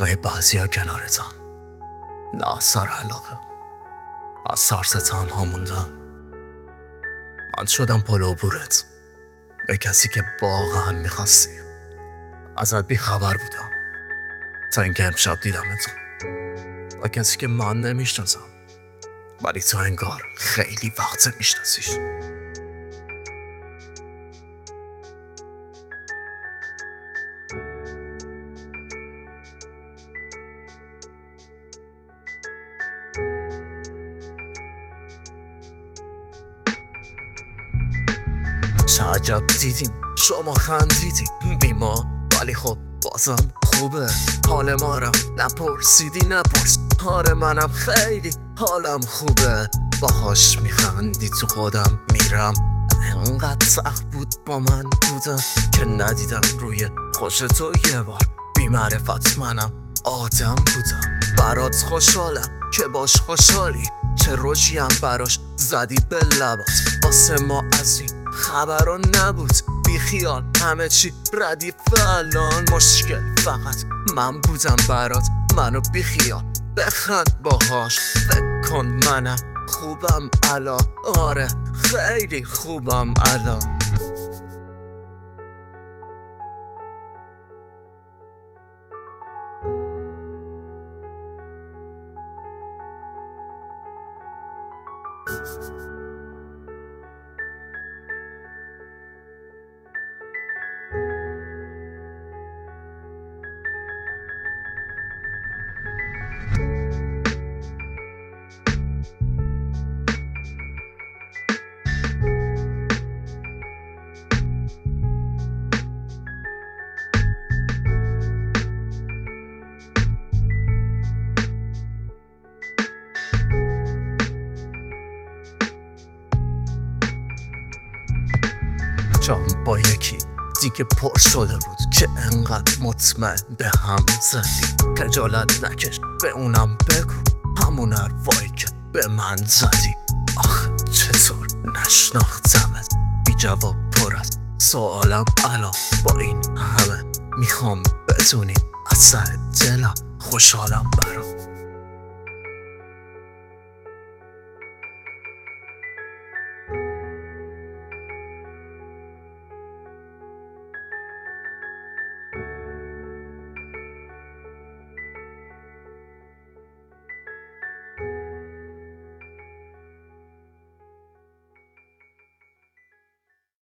دقیقه بعضی ها کنارتم، نه سر علاقه، از سرس تنها موندم. من شدم پل عبورت به کسی که واقعا میخواستی. ازت بیخبر بودم تا اینکه امشب دیدمت و کسی که من نمیشناسم، ولی تو انگار خیلی وقت میشناسیش. چه عجب دیدیم شما خندیدیم بی ما، ولی خب بازم خوبه حال ما رو نپرسیدی نپرس. آره منم خیلی حالم خوبه، باهاش میخندی تو خودم میرم. انقدر سخت بود با من بودم که ندیدم روی خوش تو یه بار. بی معرفت منم آدم بودم، برات خوشحالم که باش خوشحالی. چه روشیم براش زدی به لبات، واسه ما از این خبران نبود. بی خیال همه چی ردیف، الان مشکل فقط من بودم برات. منو بی خیال بخند باهاش، فکر کن منم خوبم الان. آره خیلی خوبم الان. جام با یکی دیگه پر شده بود که انقدر مطمئن به هم زدی. خجالت نکش به اونم بگو همون حرفایی که به من زدی. آخه چطور نشناختمت، بی جواب پر از سوالم الان. با این همه میخوام بدونی از سر دلم خوشحالم برام.